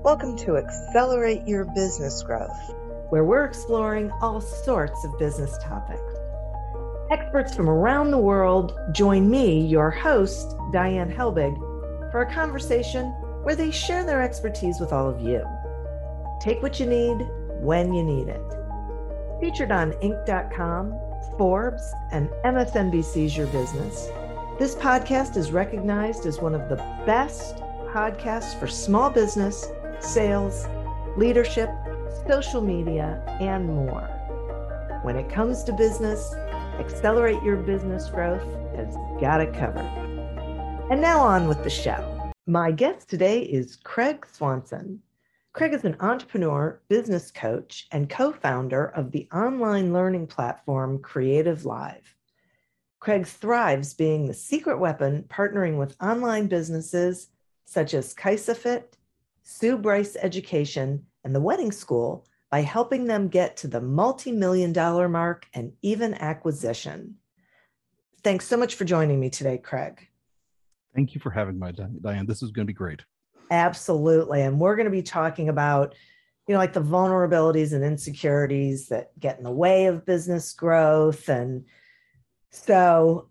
Welcome to Accelerate Your Business Growth, where we're exploring all sorts of business topics. Experts from around the world join me, your host, Diane Helbig, for a conversation where they share their expertise with all of you. Take what you need when you need it. Featured on Inc.com, Forbes, and MSNBC's Your Business, this podcast is recognized as one of the best podcasts for small business, sales, leadership, social media, and more. When it comes to business, Accelerate Your Business Growth has got it covered. And now on with the show. My guest today is Craig Swanson. Craig is an entrepreneur, business coach, and co-founder of the online learning platform Creative Live. Craig thrives being the secret weapon, partnering with online businesses such as KaisaFit, Sue Bryce Education, and The Wedding School by helping them get to the multi-million-dollar mark and even acquisition. Thanks so much for joining me today, Craig. Thank you for having me, Diane. This is going to be great. Absolutely. And we're going to be talking about, like the vulnerabilities and insecurities that get in the way of business growth. And so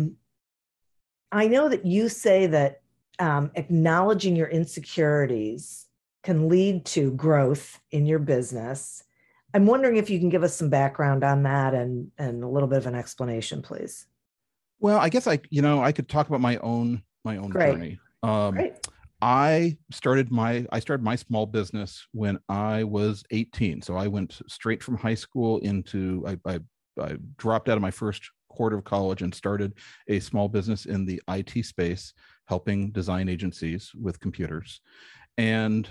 I know that you say that acknowledging your insecurities can lead to growth in your business. I'm wondering if you can give us some background on that and a little bit of an explanation, please. Well, I guess I could talk about my own Great. journey. Great. I started my small business when I was 18. So I went straight from high school into I dropped out of my first quarter of college and started a small business in the IT space, helping design agencies with computers. And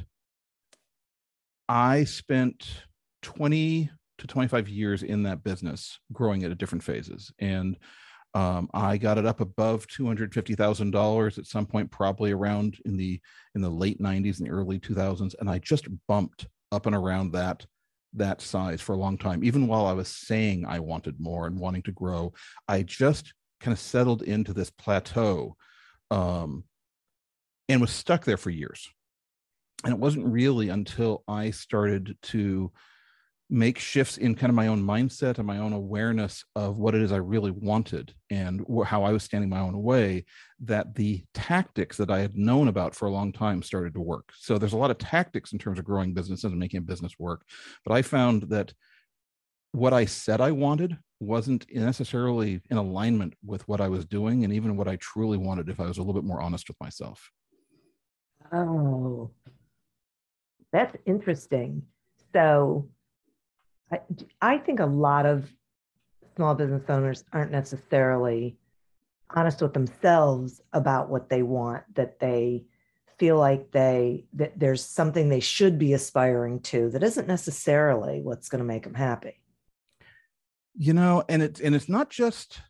I spent 20 to 25 years in that business, growing it at different phases. And I got it up above $250,000 at some point, probably around in the late 90s and the early 2000s. And I just bumped up and around that size for a long time. Even while I was saying I wanted more and wanting to grow, I just kind of settled into this plateau and was stuck there for years. And it wasn't really until I started to make shifts in kind of my own mindset and my own awareness of what it is I really wanted and how I was standing my own way, that the tactics that I had known about for a long time started to work. So there's a lot of tactics in terms of growing businesses and making a business work. But I found that what I said I wanted wasn't necessarily in alignment with what I was doing and even what I truly wanted if I was a little bit more honest with myself. Oh, that's interesting. So I think a lot of small business owners aren't necessarily honest with themselves about what they want, that they feel like that there's something they should be aspiring to that isn't necessarily what's going to make them happy. And it's not just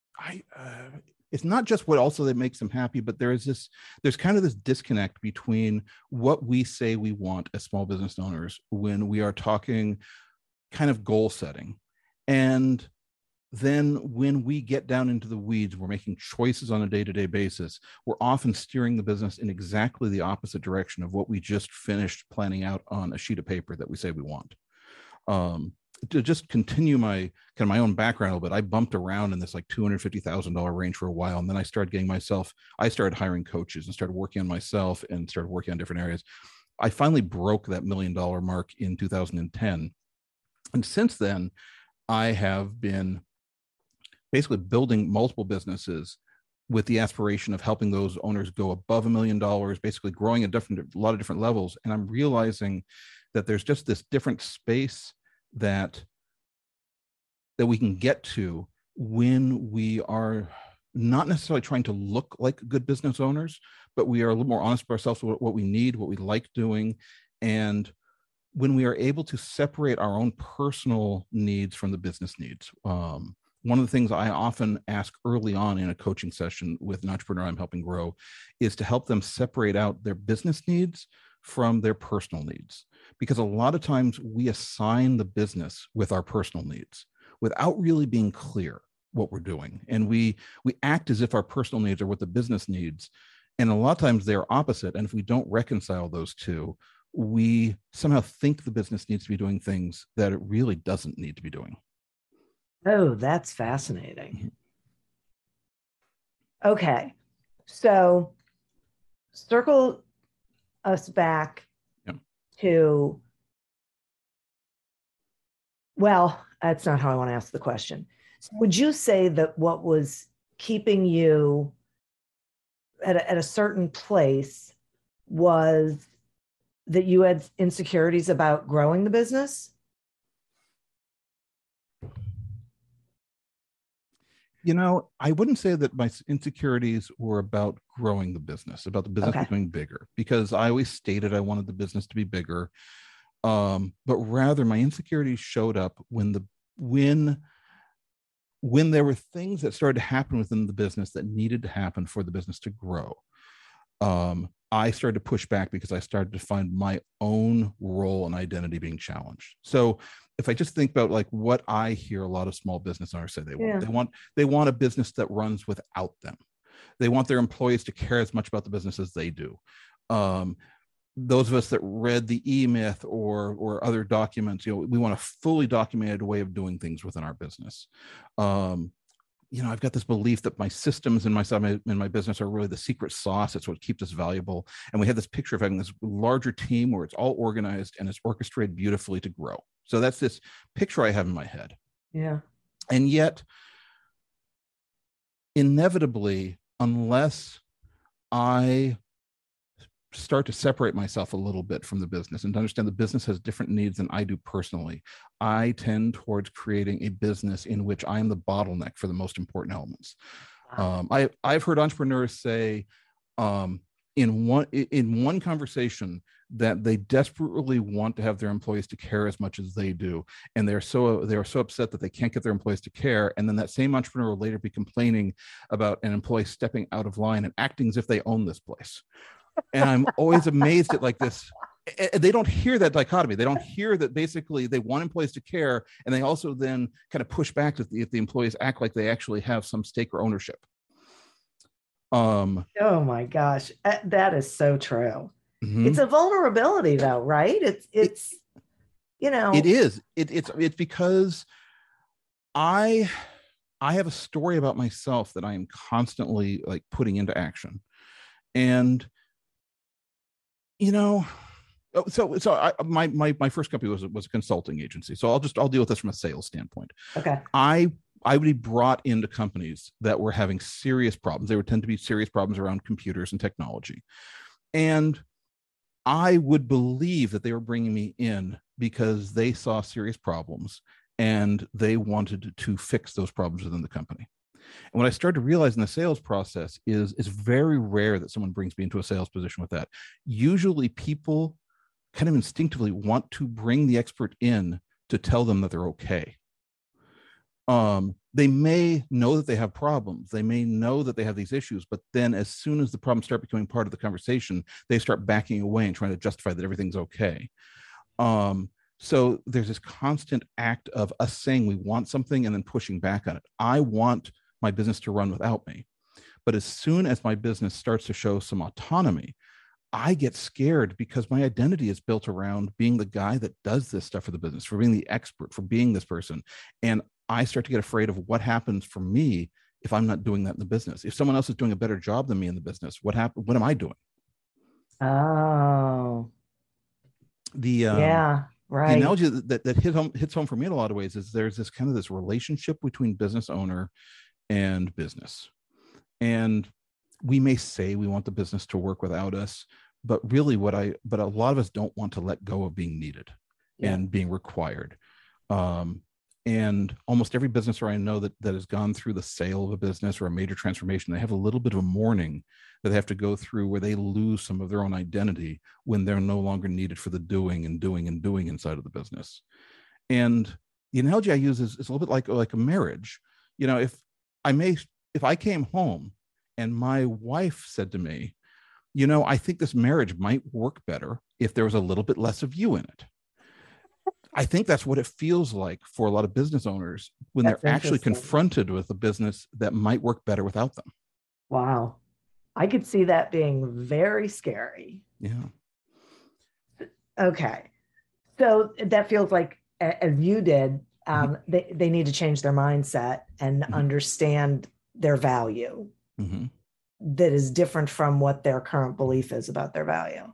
it's not just what also that makes them happy, but there's kind of this disconnect between what we say we want as small business owners when we are talking kind of goal setting. And then when we get down into the weeds, we're making choices on a day-to-day basis. We're often steering the business in exactly the opposite direction of what we just finished planning out on a sheet of paper that we say we want. To just continue my own background a little bit, I bumped around in this like $250,000 range for a while. And then I started hiring coaches and started working on myself and started working on different areas. I finally broke that $1 million mark in 2010. And since then, I have been basically building multiple businesses with the aspiration of helping those owners go above $1 million, basically growing at a lot of different levels. And I'm realizing that there's just this different space that we can get to when we are not necessarily trying to look like good business owners, but we are a little more honest with ourselves with what we need, what we like doing. And when we are able to separate our own personal needs from the business needs. One of the things I often ask early on in a coaching session with an entrepreneur I'm helping grow is to help them separate out their business needs from their personal needs. Because a lot of times we assign the business with our personal needs without really being clear what we're doing. And we act as if our personal needs are what the business needs. And a lot of times they're opposite. And if we don't reconcile those two, we somehow think the business needs to be doing things that it really doesn't need to be doing. Oh, that's fascinating. Okay. So circle us back to, well, that's not how I want to ask the question. Would you say that what was keeping you at a certain place was that you had insecurities about growing the business? I wouldn't say that my insecurities were about growing the business, about the business becoming bigger, because I always stated I wanted the business to be bigger. But rather my insecurities showed up when there were things that started to happen within the business that needed to happen for the business to grow. I started to push back because I started to find my own role and identity being challenged. So if I just think about like what I hear a lot of small business owners say they want a business that runs without them. They want their employees to care as much about the business as they do. Those of us that read the E-Myth or other documents, we want a fully documented way of doing things within our business. I've got this belief that my systems in my business are really the secret sauce. It's what keeps us valuable. And we have this picture of having this larger team where it's all organized and it's orchestrated beautifully to grow. So that's this picture I have in my head. Yeah. And yet, inevitably, unless I start to separate myself a little bit from the business and to understand the business has different needs than I do personally, I tend towards creating a business in which I am the bottleneck for the most important elements. Wow. I've heard entrepreneurs say in one conversation that they desperately want to have their employees to care as much as they do, and they're so upset that they can't get their employees to care, and then that same entrepreneur will later be complaining about an employee stepping out of line and acting as if they own this place. And I'm always amazed at like this. They don't hear that dichotomy. They don't hear that basically they want employees to care, and they also then kind of push back if the employees act like they actually have some stake or ownership. Oh my gosh, that is so true. Mm-hmm. It's a vulnerability, though, right? It is. It's because I have a story about myself that I am constantly like putting into action, and my first company was a consulting agency. So I'll deal with this from a sales standpoint. Okay. I would be brought into companies that were having serious problems. They would tend to be serious problems around computers and technology. And I would believe that they were bringing me in because they saw serious problems and they wanted to fix those problems within the company. And what I started to realize in the sales process is it's very rare that someone brings me into a sales position with that. Usually people kind of instinctively want to bring the expert in to tell them that they're okay. They may know that they have problems. They may know that they have these issues, but then as soon as the problems start becoming part of the conversation, they start backing away and trying to justify that everything's okay. So there's this constant act of us saying we want something and then pushing back on it. I want my business to run without me. But as soon as my business starts to show some autonomy, I get scared because my identity is built around being the guy that does this stuff for the business, for being the expert, for being this person. And I start to get afraid of what happens for me if I'm not doing that in the business. If someone else is doing a better job than me in the business, what am I doing? Oh. Yeah, right. The analogy that hits home for me in a lot of ways is there's this kind of this relationship between business owner and business. And we may say we want the business to work without us, but really but a lot of us don't want to let go of being needed and being required. And almost every business owner I know that has gone through the sale of a business or a major transformation, they have a little bit of a mourning that they have to go through where they lose some of their own identity when they're no longer needed for the doing inside of the business. And the analogy I use is a little bit like a marriage. If I came home and my wife said to me, I think this marriage might work better if there was a little bit less of you in it. I think that's what it feels like for a lot of business owners when they're actually confronted with a business that might work better without them. Wow. I could see that being very scary. Yeah. Okay. So that feels like, as you did, Mhm. they need to change their mindset and Mhm. understand their value Mhm. that is different from what their current belief is about their value.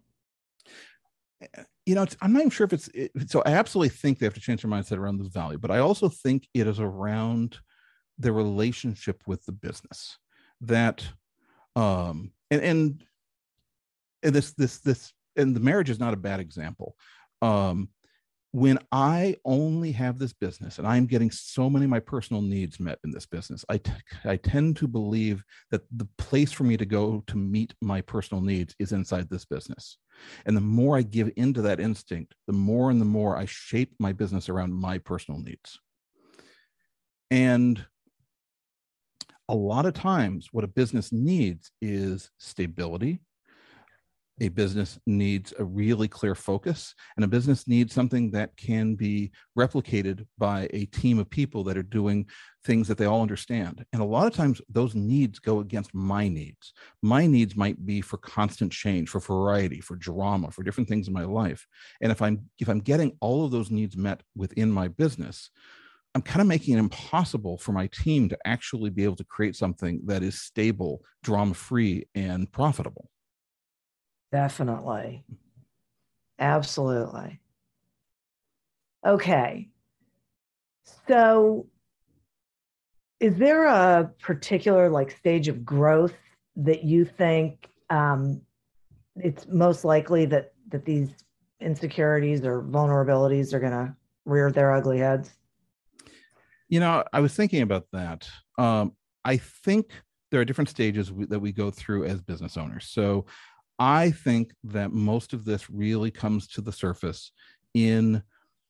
I'm not even sure if so I absolutely think they have to change their mindset around this value, but I also think it is around the relationship with the business that, um, and this, and the marriage is not a bad example. Um, when I only have this business and I'm getting so many of my personal needs met in this business, I tend to believe that the place for me to go to meet my personal needs is inside this business. And the more I give into that instinct, the more and the more I shape my business around my personal needs. And a lot of times, what a business needs is stability. A business needs a really clear focus, and a business needs something that can be replicated by a team of people that are doing things that they all understand. And a lot of times those needs go against my needs. My needs might be for constant change, for variety, for drama, for different things in my life. And if I'm getting all of those needs met within my business, I'm kind of making it impossible for my team to actually be able to create something that is stable, drama free, and profitable. Definitely. Absolutely. Okay. So is there a particular like stage of growth that you think it's most likely that these insecurities or vulnerabilities are going to rear their ugly heads? I was thinking about that. I think there are different stages that we go through as business owners. So I think that most of this really comes to the surface in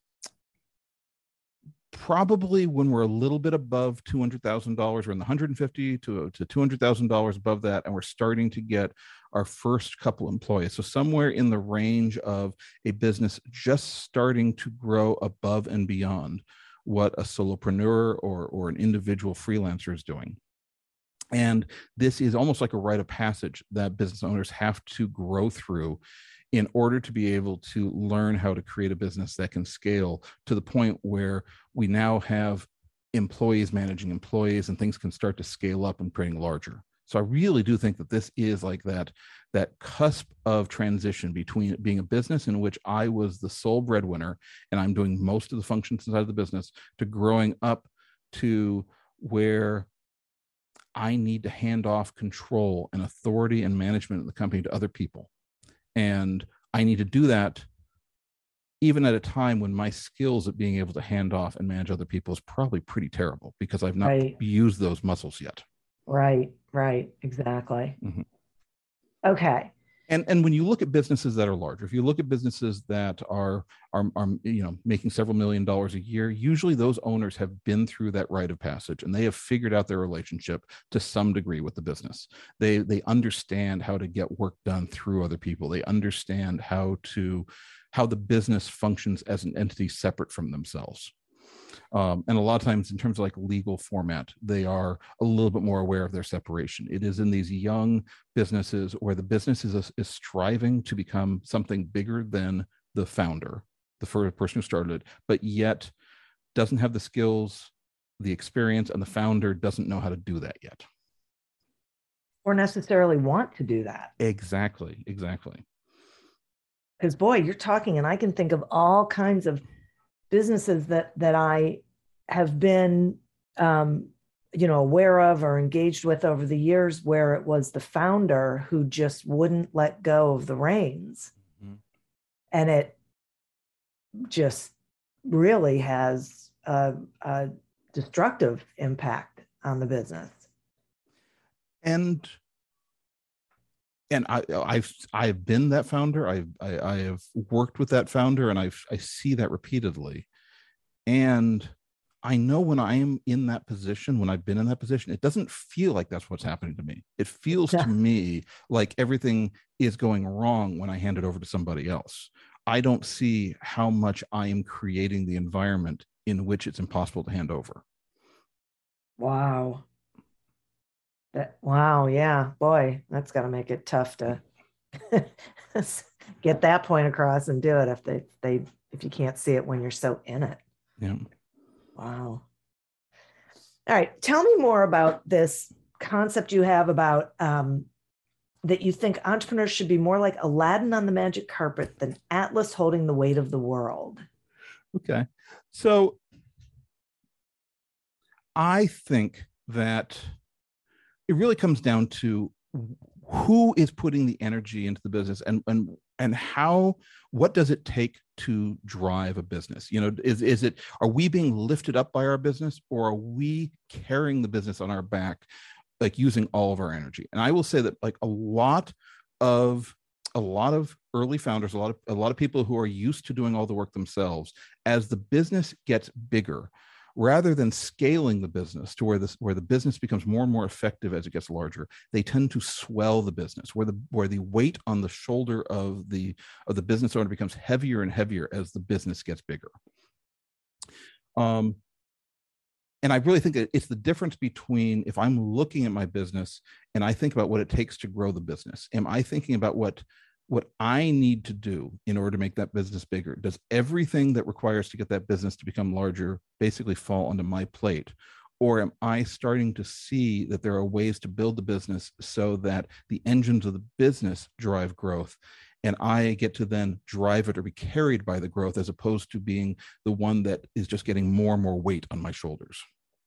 probably when we're a little bit above $200,000. We're in the 150 to $200,000 above that, and we're starting to get our first couple employees. So somewhere in the range of a business just starting to grow above and beyond what a solopreneur or an individual freelancer is doing. And this is almost like a rite of passage that business owners have to grow through in order to be able to learn how to create a business that can scale to the point where we now have employees managing employees and things can start to scale up and creating larger. So I really do think that this is like that cusp of transition between being a business in which I was the sole breadwinner and I'm doing most of the functions inside of the business, to growing up to where I need to hand off control and authority and management of the company to other people. And I need to do that even at a time when my skills at being able to hand off and manage other people is probably pretty terrible because I've not Right, used those muscles yet. right, exactly. Mm-hmm. Okay. And when you look at businesses that are larger, if you look at businesses that are making several $1 million a year, usually those owners have been through that rite of passage and they have figured out their relationship to some degree with the business. They understand how to get work done through other people. They understand how the business functions as an entity separate from themselves. And a lot of times, in terms of like legal format, they are a little bit more aware of their separation. It is in these young businesses where the business is striving to become something bigger than the founder, the first person who started it, but yet doesn't have the skills, the experience, and the founder doesn't know how to do that yet. Or necessarily want to do that. Exactly, exactly. Because boy, you're talking, and I can think of all kinds of businesses that I have been, aware of or engaged with over the years, where it was the founder who just wouldn't let go of the reins, Mm-hmm. and it just really has a destructive impact on the business. And I've been that founder. I have worked with that founder, and I see that repeatedly. And I know when I am in that position, when I've been in that position, it doesn't feel like that's what's happening to me. It feels to me like everything is going wrong when I hand it over to somebody else. I don't see how much I am creating the environment in which it's impossible to hand over. Wow. Wow, yeah, boy, that's got to make it tough to get that point across and do it if you can't see it when you're so in it. Yeah. Wow. All right. Tell me more about this concept you have about that you think entrepreneurs should be more like Aladdin on the magic carpet than Atlas holding the weight of the world. Okay. So I think that it really comes down to who is putting the energy into the business and how, what does it take to drive a business? You know, are we being lifted up by our business, or are we carrying the business on our back, like using all of our energy? And I will say that like a lot of early founders, a lot of people who are used to doing all the work themselves, as the business gets bigger, rather than scaling the business to where the business becomes more and more effective as it gets larger, they tend to swell the business, where the weight on the shoulder of the business owner becomes heavier and heavier as the business gets bigger. And I really think it's the difference between, if I'm looking at my business and I think about what it takes to grow the business, am I thinking about what I need to do in order to make that business bigger? Does everything that requires to get that business to become larger basically fall onto my plate? Or am I starting to see that there are ways to build the business so that the engines of the business drive growth, and I get to then drive it or be carried by the growth, as opposed to being the one that is just getting more and more weight on my shoulders?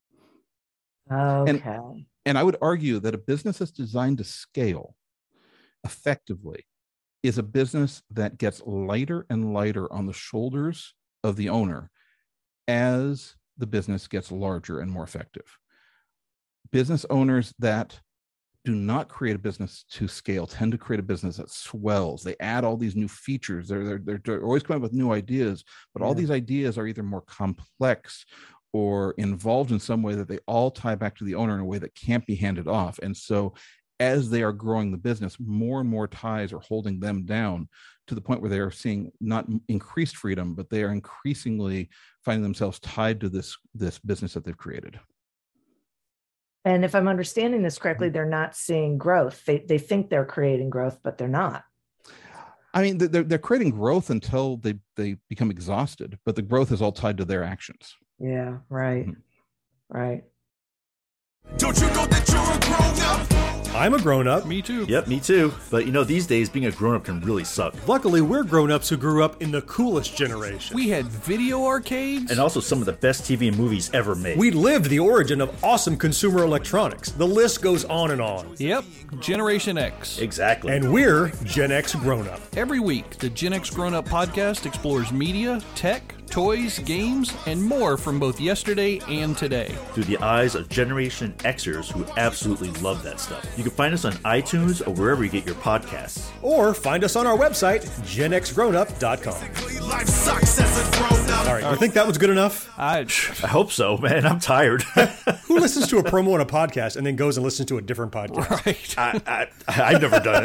Okay. And I would argue that a business that's designed to scale effectively is a business that gets lighter and lighter on the shoulders of the owner as the business gets larger and more effective. Business owners that do not create a business to scale tend to create a business that swells. They add all these new features. They're always coming up with new ideas, but all these ideas are either more complex or involved in some way that they all tie back to the owner in a way that can't be handed off. And so as they are growing the business, more and more ties are holding them down, to the point where they are seeing not increased freedom, but they are increasingly finding themselves tied to this business that they've created. And if I'm understanding this correctly, they're not seeing growth. They think they're creating growth, but they're not. I mean, they're creating growth until they become exhausted, but the growth is all tied to their actions. Yeah, right. Mm-hmm. Right. Don't you know that you're a grown-up? I'm a grown-up. Me too. Yep, me too. But you know, these days, being a grown-up can really suck. Luckily, we're grown-ups who grew up in the coolest generation. We had video arcades. And also some of the best TV and movies ever made. We lived the origin of awesome consumer electronics. The list goes on and on. Yep, Generation X. Exactly. And we're Gen X grown-up. Every week, the Gen X Grown Up podcast explores media, tech, toys, games, and more from both yesterday and today. Through the eyes of Generation Xers who absolutely love that stuff. You can find us on iTunes or wherever you get your podcasts. Or find us on our website, genxgrownup.com. Life sucks as a grown-up. All right, you think that was good enough? I hope so, man. I'm tired. Who listens to a promo on a podcast and then goes and listens to a different podcast? Right. I've never done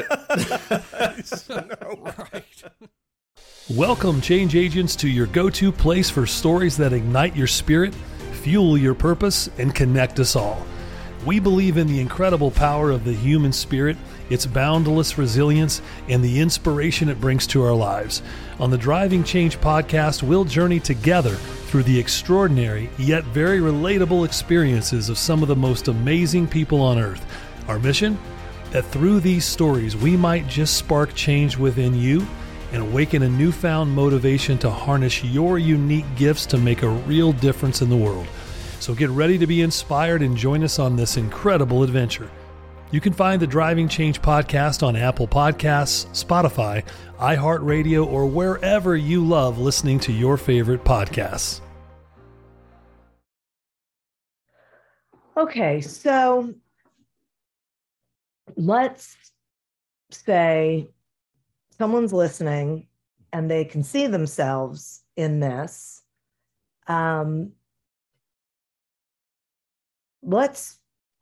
it. Right. Welcome, change agents, to your go-to place for stories that ignite your spirit, fuel your purpose, and connect us all. We believe in the incredible power of the human spirit, its boundless resilience, and the inspiration it brings to our lives. On the Driving Change podcast, we'll journey together through the extraordinary yet very relatable experiences of some of the most amazing people on earth. Our mission? That through these stories, we might just spark change within you and awaken a newfound motivation to harness your unique gifts to make a real difference in the world. So get ready to be inspired and join us on this incredible adventure. You can find the Driving Change podcast on Apple Podcasts, Spotify, iHeartRadio, or wherever you love listening to your favorite podcasts. Okay, so let's say someone's listening and they can see themselves in this. Let's,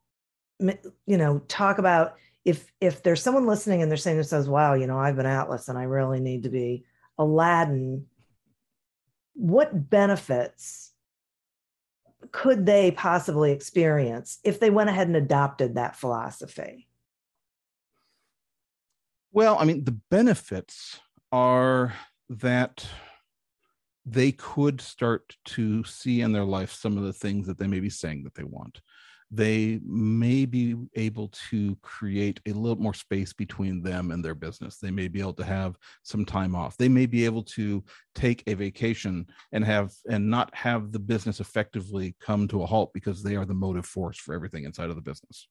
talk about if there's someone listening and they're saying to themselves, wow, I've been Atlas and I really need to be Aladdin. What benefits could they possibly experience if they went ahead and adopted that philosophy? Well, I mean, the benefits are that they could start to see in their life some of the things that they may be saying that they want. They may be able to create a little more space between them and their business. They may be able to have some time off. They may be able to take a vacation and not have the business effectively come to a halt because they are the motive force for everything inside of the business.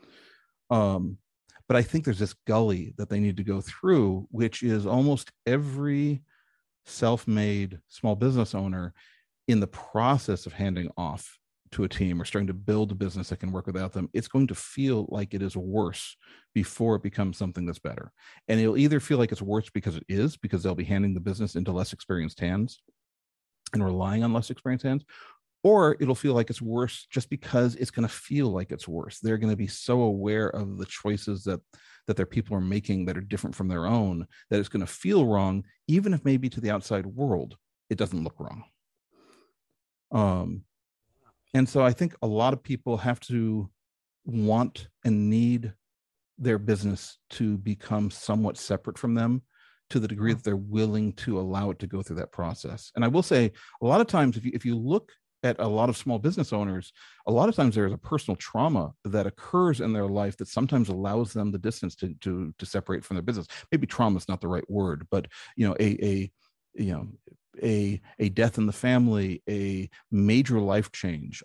But I think there's this gully that they need to go through, which is almost every self-made small business owner in the process of handing off to a team or starting to build a business that can work without them. It's going to feel like it is worse before it becomes something that's better. And it'll either feel like it's worse because it is, because they'll be handing the business into less experienced hands and relying on less experienced hands, or it'll feel like it's worse just because it's going to feel like it's worse. They're going to be so aware of the choices that their people are making that are different from their own, that it's going to feel wrong, even if maybe to the outside world, it doesn't look wrong. And so I think a lot of people have to want and need their business to become somewhat separate from them to the degree that they're willing to allow it to go through that process. And I will say, a lot of times, if you look at a lot of small business owners, a lot of times there is a personal trauma that occurs in their life that sometimes allows them the distance to separate from their business. Maybe trauma is not the right word, but a death in the family, a major life change,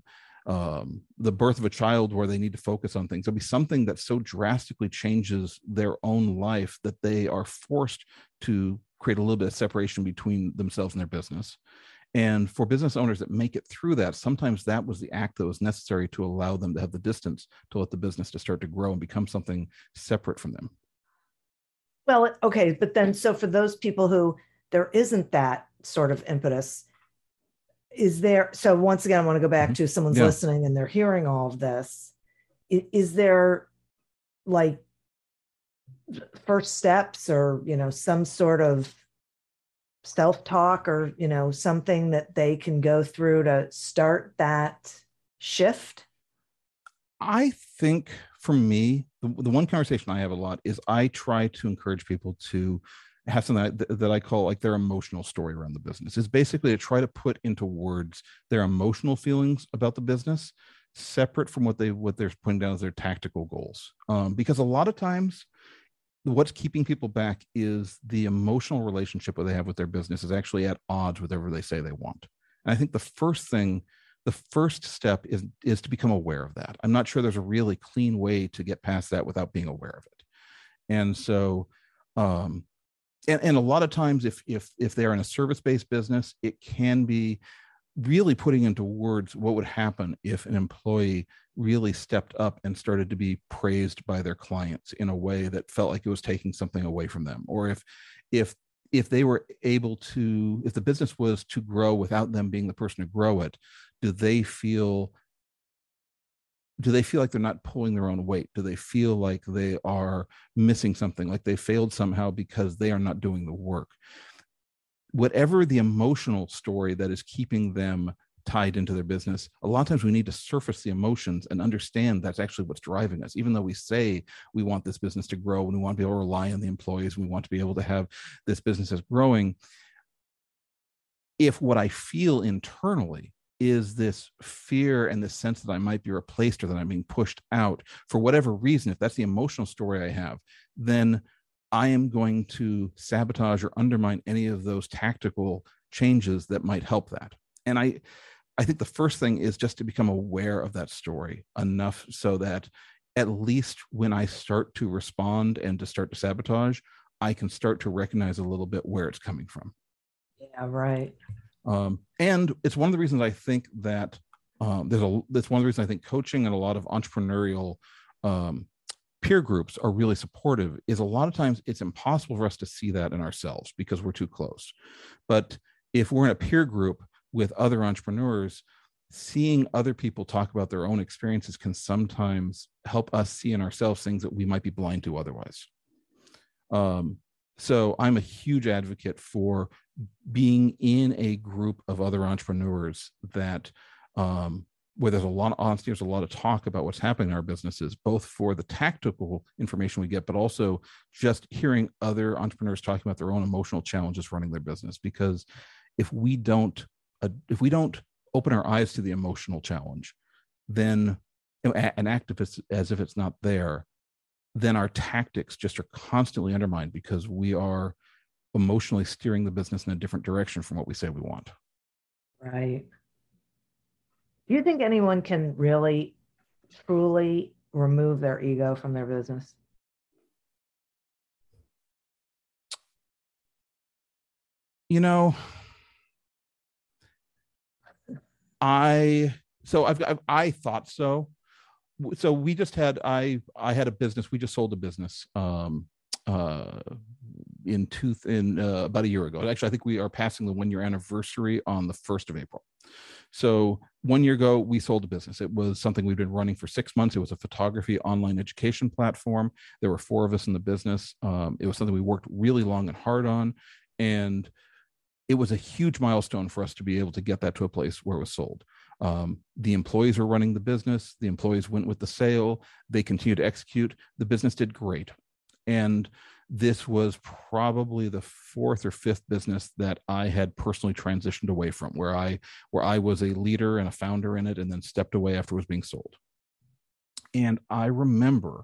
the birth of a child where they need to focus on things. There'll be something that so drastically changes their own life that they are forced to create a little bit of separation between themselves and their business. And for business owners that make it through that, sometimes that was the act that was necessary to allow them to have the distance to let the business to start to grow and become something separate from them. Well, okay, but then, so for those people who there isn't that sort of impetus, is there, so once again, I want to go back to someone's listening and they're hearing all of this. Is there like first steps or, some sort of self-talk or, something that they can go through to start that shift? I think for me, the one conversation I have a lot is I try to encourage people to have something that I call like their emotional story around the business. Is basically to try to put into words their emotional feelings about the business, separate from what they're putting down as their tactical goals. Because a lot of times, what's keeping people back is the emotional relationship that they have with their business is actually at odds with whatever they say they want. And I think the first step is to become aware of that. I'm not sure there's a really clean way to get past that without being aware of it. And so, and a lot of times if they're in a service-based business, it can be really putting into words what would happen if an employee really stepped up and started to be praised by their clients in a way that felt like it was taking something away from them. Or if they were able to, if the business was to grow without them being the person to grow it, do they feel like they're not pulling their own weight? Do they feel like they are missing something, like they failed somehow because they are not doing the work? Whatever the emotional story that is keeping them tied into their business, a lot of times we need to surface the emotions and understand that's actually what's driving us. Even though we say we want this business to grow and we want to be able to rely on the employees, we want to be able to have this business as growing. If what I feel internally is this fear and this sense that I might be replaced or that I'm being pushed out for whatever reason, if that's the emotional story I have, then I am going to sabotage or undermine any of those tactical changes that might help that. And I think the first thing is just to become aware of that story enough so that at least when I start to respond and to start to sabotage, I can start to recognize a little bit where it's coming from. Yeah, right. And it's one of the reasons I think that that's one of the reasons I think coaching and a lot of entrepreneurial peer groups are really supportive, is a lot of times it's impossible for us to see that in ourselves because we're too close. But if we're in a peer group with other entrepreneurs, seeing other people talk about their own experiences can sometimes help us see in ourselves things that we might be blind to otherwise. So I'm a huge advocate for being in a group of other entrepreneurs that where there's a lot of honesty, there's a lot of talk about what's happening in our businesses, both for the tactical information we get, but also just hearing other entrepreneurs talking about their own emotional challenges running their business. Because if we don't open our eyes to the emotional challenge, then and act as if it's not there, then our tactics just are constantly undermined because we are emotionally steering the business in a different direction from what we say we want. Right. Do you think anyone can really, truly remove their ego from their business? You know, I thought so. So we just had, I had a business. We just sold a business in about a year ago. Actually, I think we are passing the 1 year anniversary on the 1st of April. So 1 year ago, we sold a business. It was something we'd been running for 6 months. It was a photography online education platform. There were 4 of us in the business. It was something we worked really long and hard on. And it was a huge milestone for us to be able to get that to a place where it was sold. The employees were running the business. The employees went with the sale. They continued to execute. The business did great. And this was probably the 4th or 5th business that I had personally transitioned away from, where I was a leader and a founder in it, and then stepped away after it was being sold. And I remember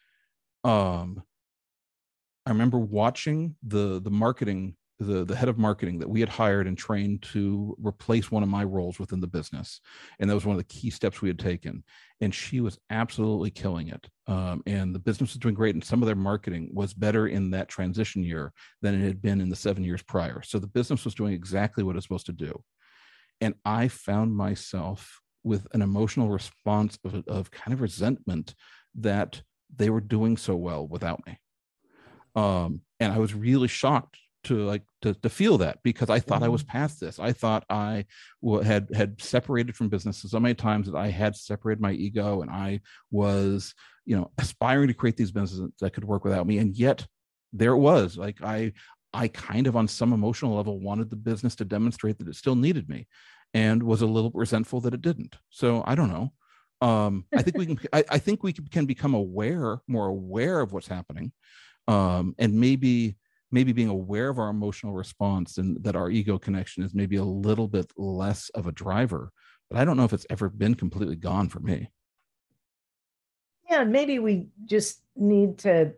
watching the marketing, the head of marketing that we had hired and trained to replace one of my roles within the business. And that was one of the key steps we had taken. And she was absolutely killing it. And the business was doing great. And some of their marketing was better in that transition year than it had been in the 7 years prior. So the business was doing exactly what it's supposed to do. And I found myself with an emotional response of kind of resentment that they were doing so well without me. And I was really shocked to feel that, because I thought I was past this. I thought I had separated from businesses so many times that I had separated my ego, and I was, aspiring to create these businesses that could work without me. And yet there it was. Like I kind of on some emotional level wanted the business to demonstrate that it still needed me, and was a little resentful that it didn't. So I don't know. I think we can become more aware of what's happening, and maybe being aware of our emotional response, and that our ego connection is maybe a little bit less of a driver. But I don't know if it's ever been completely gone for me. Yeah, maybe we just need to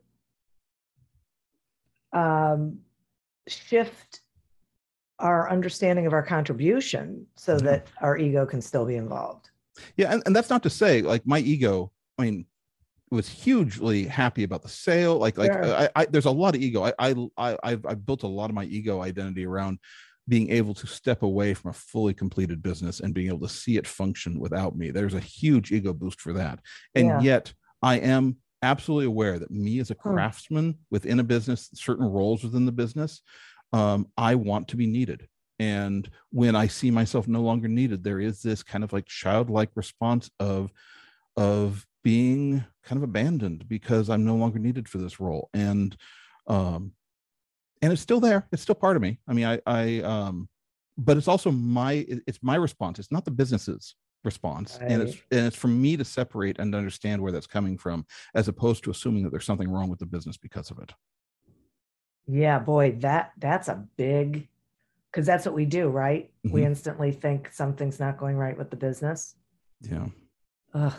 shift our understanding of our contribution so that our ego can still be involved. Yeah, and that's not to say like my ego, was hugely happy about the sale. Sure. There's a lot of ego. I've built a lot of my ego identity around being able to step away from a fully completed business and being able to see it function without me. There's a huge ego boost for that. And yet I am absolutely aware that me as a craftsman within a business, certain roles within the business, I want to be needed. And when I see myself no longer needed, there is this kind of like childlike response of being kind of abandoned because I'm no longer needed for this role. And it's still there. It's still part of me. But it's also my response. It's not the business's response. Right. And it's for me to separate and understand where that's coming from, as opposed to assuming that there's something wrong with the business because of it. Yeah, boy, that's a big, because that's what we do, right? Mm-hmm. We instantly think something's not going right with the business. Yeah. Ugh.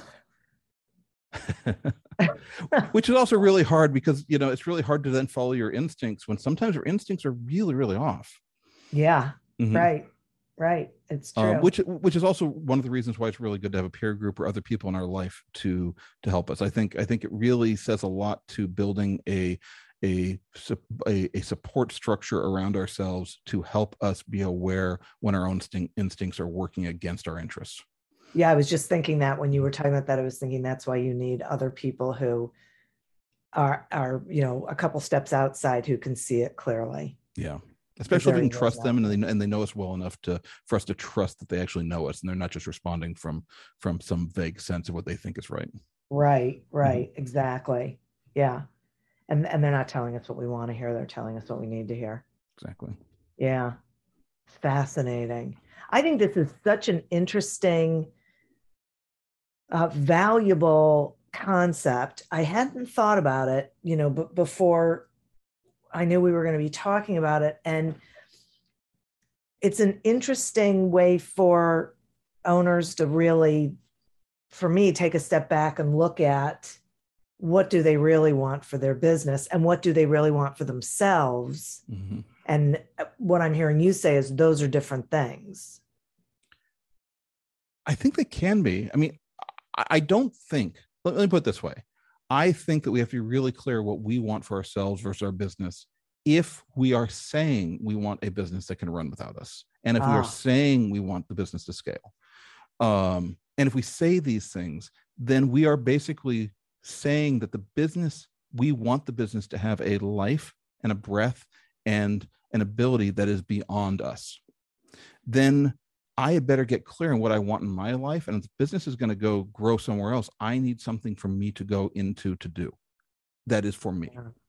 Which is also really hard, because it's really hard to then follow your instincts when sometimes your instincts are really, really off. Yeah. Mm-hmm. Right. It's true. Which is also one of the reasons why it's really good to have a peer group or other people in our life to help us. I think it really says a lot to building a support structure around ourselves to help us be aware when our own instincts are working against our interests. Yeah, I was just thinking that when you were talking about that, I was thinking that's why you need other people who are a couple steps outside who can see it clearly. Yeah, especially if we can trust them and they know us well enough for us to trust that they actually know us and they're not just responding from some vague sense of what they think is right. Right, mm-hmm. Exactly. Yeah, and they're not telling us what we want to hear; they're telling us what we need to hear. Exactly. Yeah, fascinating. I think this is such an interesting valuable concept. I hadn't thought about it, but before I knew we were going to be talking about it. And it's an interesting way for owners to really, for me, take a step back and look at what do they really want for their business and what do they really want for themselves. Mm-hmm. And what I'm hearing you say is those are different things. I think they can be. I mean, I don't think, let me put it this way. I think that we have to be really clear what we want for ourselves versus our business. If we are saying we want a business that can run without us, and if we are saying we want the business to scale, and if we say these things, then we are basically saying that we want the business to have a life and a breath and an ability that is beyond us. Then I had better get clear on what I want in my life. And if the business is going to go grow somewhere else, I need something for me to go into to do. That is for me.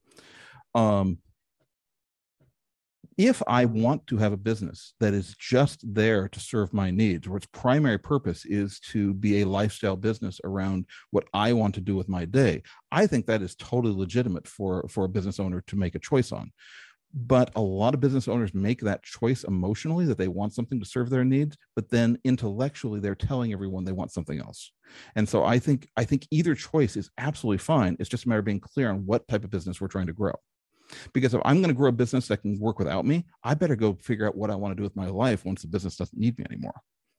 If I want to have a business that is just there to serve my needs, or its primary purpose is to be a lifestyle business around what I want to do with my day, I think that is totally legitimate for a business owner to make a choice on. But a lot of business owners make that choice emotionally that they want something to serve their needs, but then intellectually they're telling everyone they want something else. And so I think either choice is absolutely fine. It's just a matter of being clear on what type of business we're trying to grow. Because if I'm going to grow a business that can work without me, I better go figure out what I want to do with my life once the business doesn't need me anymore.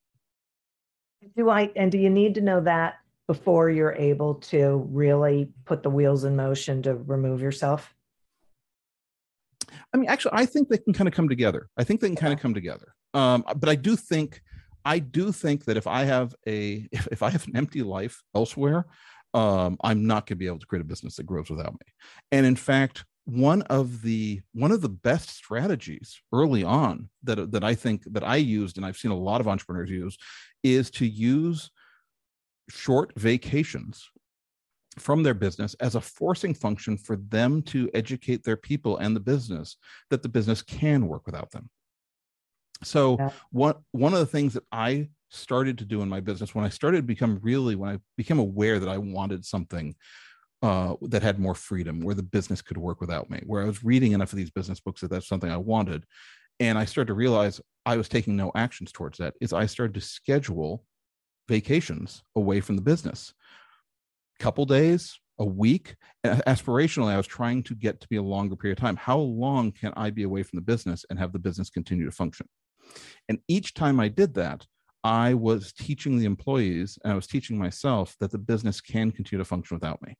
Do you need to know that before you're able to really put the wheels in motion to remove yourself? I mean, actually, I think they can kind of come together. But I do think that if I have an empty life elsewhere, I'm not going to be able to create a business that grows without me. And in fact, one of the best strategies early on that I think that I used, and I've seen a lot of entrepreneurs use, is to use short vacations from their business as a forcing function for them to educate their people and the business that the business can work without them. So one of the things that I started to do in my business when I became aware that I wanted something that had more freedom, where the business could work without me, where I was reading enough of these business books that that's something I wanted. And I started to realize I was taking no actions towards that, is I started to schedule vacations away from the business. Couple days, a week. Aspirationally, I was trying to get to be a longer period of time. How long can I be away from the business and have the business continue to function? And each time I did that, I was teaching the employees and I was teaching myself that the business can continue to function without me.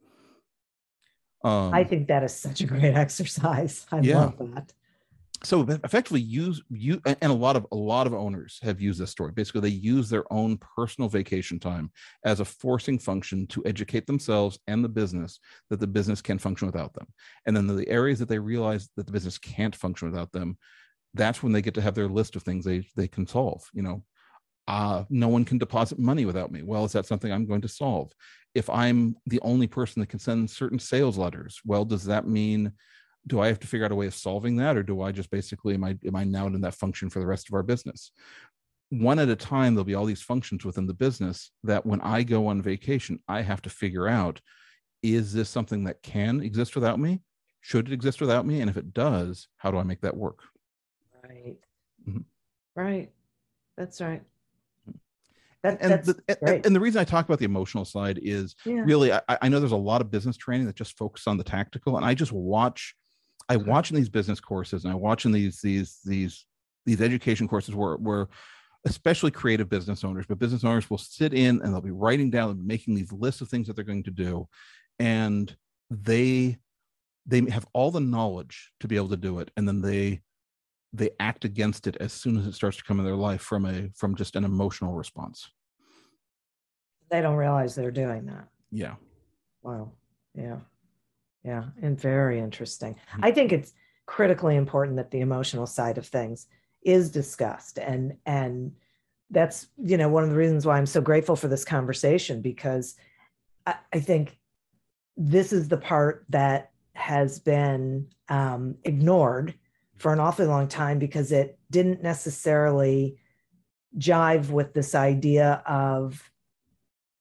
I think that is such a great exercise. I love that. So effectively and a lot of owners have used this story. Basically, they use their own personal vacation time as a forcing function to educate themselves and the business that the business can function without them. And then the areas that they realize that the business can't function without them, that's when they get to have their list of things they can solve. No one can deposit money without me. Well, is that something I'm going to solve? If I'm the only person that can send certain sales letters, well, does that mean, do I have to figure out a way of solving that? Or do I just basically, am I now in that function for the rest of our business? One at a time, there'll be all these functions within the business that when I go on vacation, I have to figure out, is this something that can exist without me? Should it exist without me? And if it does, how do I make that work? Right. Mm-hmm. Right. That's right. And the reason I talk about the emotional side is really, I know there's a lot of business training that just focuses on the tactical, and I just watch in these business courses, and I watch in these education courses where especially creative business owners, but business owners will sit in and they'll be writing down and making these lists of things that they're going to do, and they have all the knowledge to be able to do it, and then they act against it as soon as it starts to come in their life from just an emotional response. They don't realize they're doing that. Yeah. Wow. Yeah. Yeah. And very interesting. Mm-hmm. I think it's critically important that the emotional side of things is discussed. And that's, one of the reasons why I'm so grateful for this conversation, because I think this is the part that has been ignored for an awfully long time, because it didn't necessarily jive with this idea of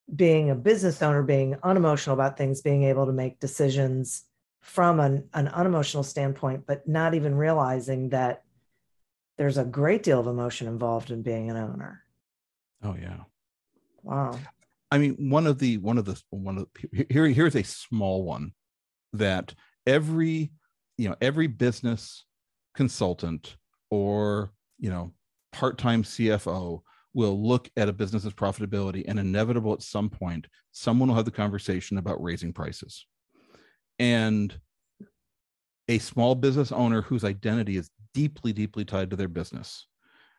being a business owner, being unemotional about things, being able to make decisions from an unemotional standpoint, but not even realizing that there's a great deal of emotion involved in being an owner. Oh yeah. Wow. I mean, here's a small one that every business consultant or, part-time CFO will look at a business's profitability, and inevitable at some point, someone will have the conversation about raising prices. And a small business owner whose identity is deeply, deeply tied to their business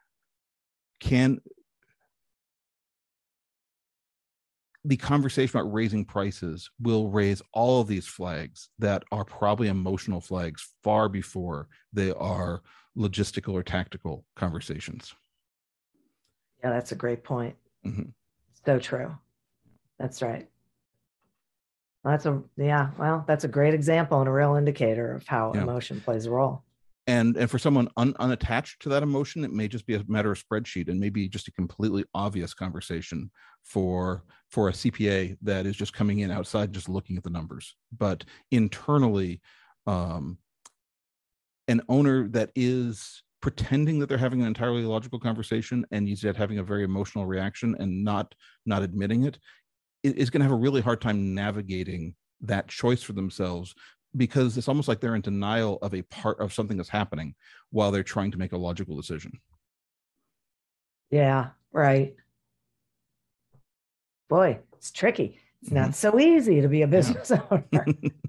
the conversation about raising prices will raise all of these flags that are probably emotional flags far before they are logistical or tactical conversations. Yeah, that's a great point. Mm-hmm. So true. That's right. That's a great example and a real indicator of how emotion plays a role. And for someone unattached to that emotion, it may just be a matter of spreadsheet and maybe just a completely obvious conversation for a CPA that is just coming in outside, just looking at the numbers. But internally, an owner that is pretending that they're having an entirely logical conversation and yet having a very emotional reaction and not admitting it is going to have a really hard time navigating that choice for themselves, because it's almost like they're in denial of a part of something that's happening while they're trying to make a logical decision. Yeah, right. Boy, it's tricky. It's not so easy to be a business owner.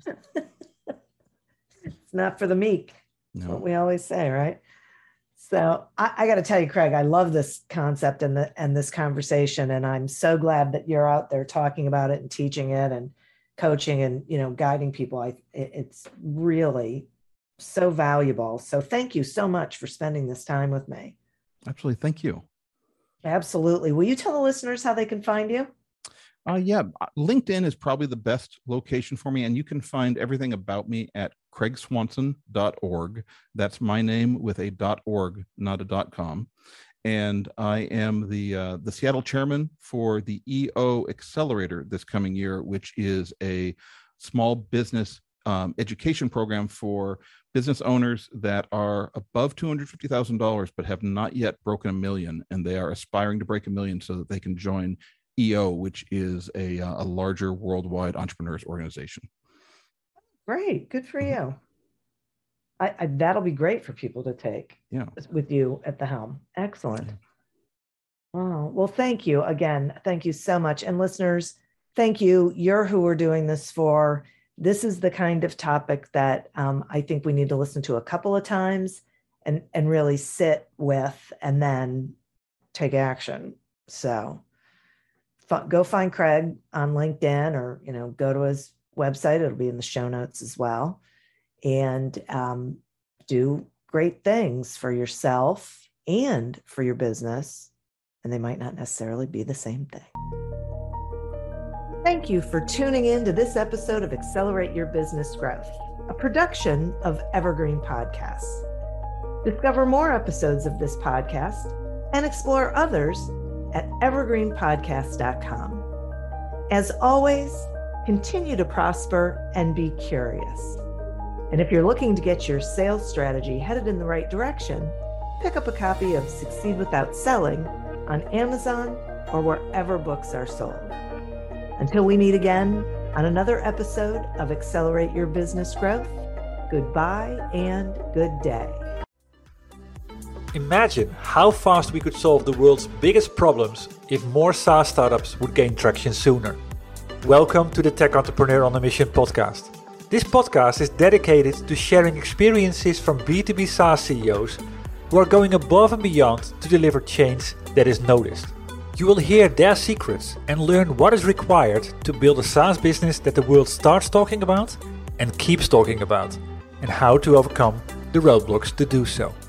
It's not for the meek. That's what we always say, right? So I got to tell you, Craig, I love this concept and this conversation, and I'm so glad that you're out there talking about it and teaching it and coaching and guiding people. It's really so valuable. So thank you so much for spending this time with me. Absolutely. Thank you. Absolutely. Will you tell the listeners how they can find you? LinkedIn is probably the best location for me, and you can find everything about me at craigswanson.org. That's my name with a .org, not a .com. And I am the Seattle chairman for the EO Accelerator this coming year, which is a small business education program for business owners that are above $250,000 but have not yet broken $1 million, and they are aspiring to break $1 million so that they can join EO, which is a larger worldwide entrepreneurs organization. Great, good for you. That'll be great for people to take with you at the helm. Excellent. Oh, well, thank you again. Thank you so much. And listeners, thank you. You're who we're doing this for. This is the kind of topic that I think we need to listen to a couple of times and really sit with and then take action. So go find Craig on LinkedIn or, go to his website. It'll be in the show notes as well. And do great things for yourself and for your business. And they might not necessarily be the same thing. Thank you for tuning in to this episode of Accelerate Your Business Growth, a production of Evergreen Podcasts. Discover more episodes of this podcast and explore others at evergreenpodcast.com. As always, continue to prosper and be curious. And if you're looking to get your sales strategy headed in the right direction, pick up a copy of Succeed Without Selling on Amazon or wherever books are sold. Until we meet again on another episode of Accelerate Your Business Growth, goodbye and good day. Imagine how fast we could solve the world's biggest problems if more SaaS startups would gain traction sooner. Welcome to the Tech Entrepreneur on a Mission podcast. This podcast is dedicated to sharing experiences from B2B SaaS CEOs who are going above and beyond to deliver change that is noticed. You will hear their secrets and learn what is required to build a SaaS business that the world starts talking about and keeps talking about, and how to overcome the roadblocks to do so.